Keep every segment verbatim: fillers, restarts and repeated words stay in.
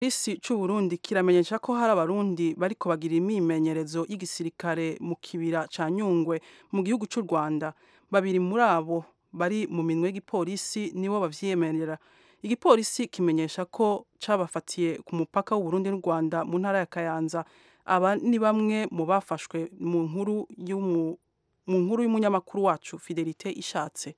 Isi c'u Burundi kiramenyesha ko hari abarundi bariko bagira imimenyerezo y'igisirikare mu kibira ca Nyungwe mu gihugu c'u Rwanda. Babiri muri abo bari mu minwe y'igipolisi nibo bavyemerera. Igipolisi kimenyesha ko cabafatiye ku mupaka w'u Burundi n'u Rwanda mu ntara ya Kayanza. Aba ni bamwe mu bafashwe mu nkuru y'umu mu nkuru y'umunyamakuru wacu Fidelite Ishatse.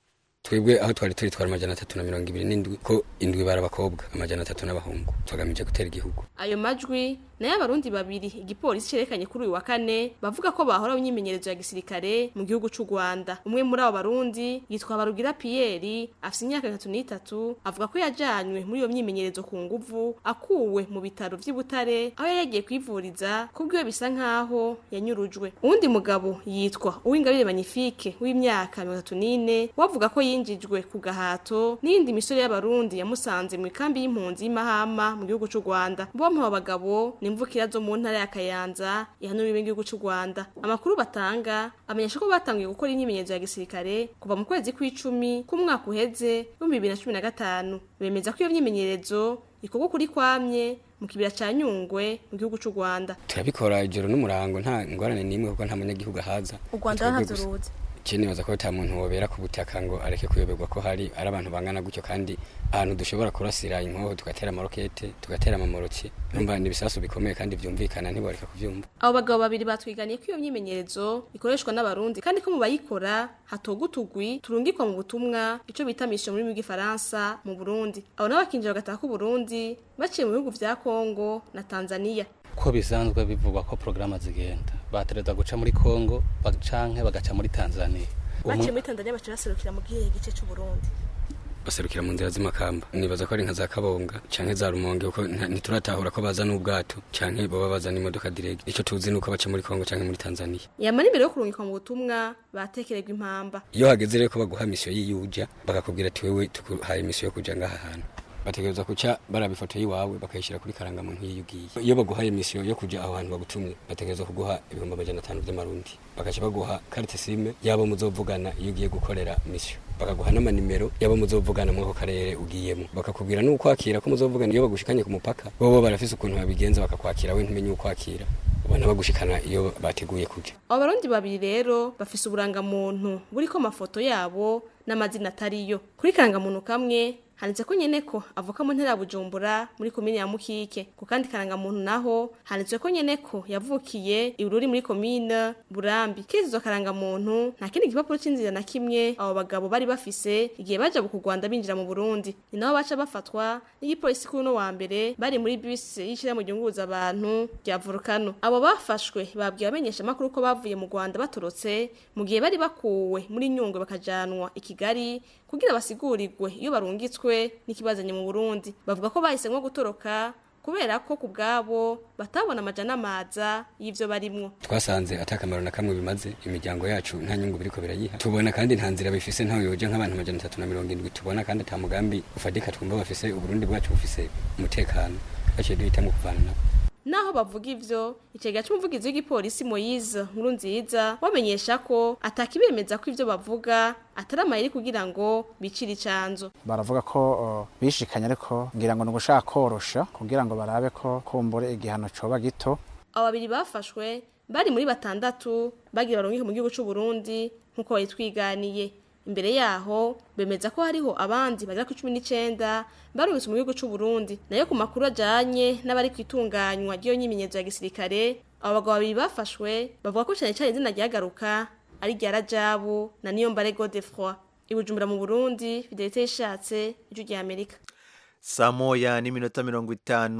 Twebwe aho twari turi twari amajana atatu na mirongo ibiri n'indwi ko indwi bari abakobwa amajana atatu n'abahungu twagamije gutera igihugu. Ayo majwi nayo abarundi babiri igipolisi cerekanye kuri uyu wa kane bavuga ko bahora mu myimenyerezo ya gisirikare mu gihugu c'u Rwanda. Umwe muri abo barundi yitwa Barugira Pierre afite imyaka itatu n'itatu avuga ko yajanywe muri iyo myimenyerezo ku nguvu akuwe mu bitaro vy'i Butare aho yagiye kwivuriza kubwiwe bisa nkaho yanyurujwe. Uwundi mugabo yitwa Uwingabire Magnifique w'imyaka mirongo itatu n'ine wavuga ko yinjijwe ku gahato n'indi misore y'abarundi yamusanze mu ikambi y'impunzi y'Imahama mu gihugu c'u Rwanda. Bompi abo bagabo nimvukira zo mu ntara ya Kayanza ihanuriwe igihugu c'u Rwanda. Amakuru batanga amenyesha ko batangiye gukora imyimenyerezo ya gisirikare kuva mu kwezi kw'icumi k'umwaka uheze wa bibiri na cumi na gatanu. Bemeza ko iyo myimenyerezo ikorwa kuri kwamye mu kibira ca Nyungwe mu gihugu c'u Rwanda. Turabikora ijoro n'umurango nta ngorane n'imwe kuko nta munyagihugu haza. U Rwanda ntazuruze. Chini baza ko ta muntu wobera ku butaka ngo areke kuyoberwa ko hari ari abantu bangana gutyo kandi ahantu dushobora kurasira inkoho tugatera amarokete tugatera amamoroki numva ni bisasu bikomeye kandi vyumvikana ntiboreka kuvyumva. Abo bagabo babiri batwiganiye ko iyo myimenyerezo ikoreshwa n'abarundi kandi ko mu bayikora hatogutugwi turungikwa mu butumwa ico bita mission muri Gifaransa mu Burundi. Abo nabakinjira bagataka ku Burundi baciye mu bihugu vya Kongo na Tanzania. Ko bisanzwe bivugwa ko programa zigenda batereza guca muri Kongo bacanke bagaca muri Tanzania. Baciye muri Tanzania bacaserukira mu gihe gice c'u Burundi. Baserukira mu nzira z'imakamba. Nibaza ko ari nka za Kabonga canke za Rumonge uko ntituratahura ko baza n'ubwato canke baba baza n'imodoka direct. Ico tuzi nuko baca muri Kongo canke muri Tanzania. Yamara imbere yo kurungikwa mu butumwa batekererwa impamba. Iyo hageze rero ko baguha mission y'iyuja bakakubwira ati wewe tukuhaye mission yo kuja ngaha hantu. Bategereza kuca barabifoto yiwawe bakayishira kuri karanga muntu yiyugiye. Iyo baguhaye mission yo kuja aho hantu bagutumye bategereza kuguha ibihumbi amajana atanu by'amarundi. Bakaca baguha carte SIM yabo muzovugana iyo ugiye gukorera mission. Bakaguha nama nimero yabo muzovugana mu karere ugiyemo. Bakakubwira nuko kwakira ko muzovugana iyo bagushikanye ku mupaka. Bobo barafise ukuntu babigenza bakakwakira we ntumenye uko kwakira. Ubona bagushikana iyo bateguye kuja. Abarundi babiri rero bafise uburanga muntu buriko amafoto yabo n'amazina atariyo. Kuri karanga muntu kamwe handitse ko nyene ko avuka mu ntara ya Bujumbura muri komine ya Mukike. Ku kandi karanga muntu naho handitse ko nyene ko yavukiye Ibururi muri komine Burambi. Kizo karanga muntu nta kindi gipapuro c'inzira na kimwe abo bagabo bari bafise igihe baje ku Rwanda binjira mu Burundi. Ni naho baca bafatwa n'igipolisi kuno wa mbere bari muri bus yishira mu gihuguza abantu rya Volcano. Abo bafashwe babwiye abamenyesha makuru ko bavuye mu Rwanda batorotse mu gihe bari bakuwe muri Nyungwe bakajanwa i Kigali kugira basigurirwe iyo barungitswe n'ikibazanye mu Burundi. Bavuga ko bahise nko gutoroka kubera ko kubgabo batabona amajana amaza y'ivyo barimwo. Twasanze atakamaro na kamwe bimaze imiryango yacu nta nyungu biriko birayiha. Tubona kandi nta nzira bifise ntaho yoje nk'abantu amajana atatu na mirongo indwi tubona kandi ata mugambi ufadika twumva bafise Uburundi bwacu bufise umutekano. Baciye duhitamo kuvana nabo. Naho bavuga ivyo icega cy'umuvugizi w'igipolisi Moise Nkurunziza wamenyesha ko atakibemeza ko ivyo bavuga ataramayiri kugira ngo bicire icanzo. Baravuga ko uh, bishikanye ariko ngira ngo nugushaka korosha kugira ngo barabe ko kumbure igihano coba gito. Abo babiri bafashwe bari muri batandatu bagira barungike mu gihugu c'u Burundi nkuko bayitwiganiye. Imbere yaho bemeza ko hariho abandi bagera ku cumi n'icenda barungitse mu gihugu c'u Burundi. Nayo ku makuru ajanye n'abari kwitunganywa ry'iyo nyimenyerezo ya gisirikare abo bagabo babiri bafashwe bavuga ko cyane cyane izina ryagaruka ari rya Rajabu na Niyombare Godefroid. I Bujumbura mu Burundi Fidelite Ishatse ijwi rya Amerika. Saa moya n'iminota mirongo itanu